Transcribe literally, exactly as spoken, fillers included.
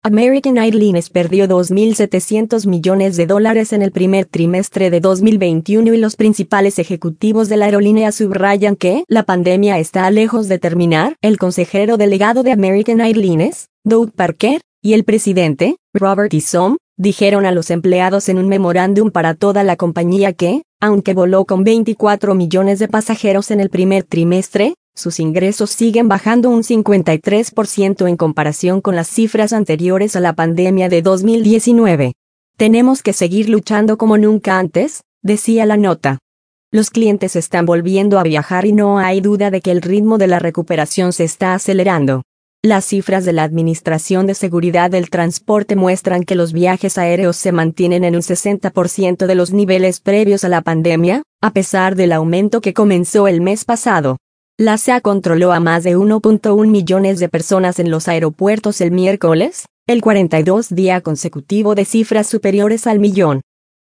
American Airlines perdió dos mil setecientos millones de dólares en el primer trimestre de dos mil veintiuno y los principales ejecutivos de la aerolínea subrayan que la pandemia está lejos de terminar. El consejero delegado de American Airlines, Doug Parker, y el presidente, Robert Isom, dijeron a los empleados en un memorándum para toda la compañía que, aunque voló con veinticuatro millones de pasajeros en el primer trimestre, sus ingresos siguen bajando un cincuenta y tres por ciento en comparación con las cifras anteriores a la pandemia de dos mil diecinueve. Tenemos que seguir luchando como nunca antes, decía la nota. Los clientes están volviendo a viajar y no hay duda de que el ritmo de la recuperación se está acelerando. Las cifras de la Administración de Seguridad del Transporte muestran que los viajes aéreos se mantienen en un sesenta por ciento de los niveles previos a la pandemia, a pesar del aumento que comenzó el mes pasado. La C A A controló a más de uno punto uno millones de personas en los aeropuertos el miércoles, el cuarenta y dos día consecutivo de cifras superiores al millón.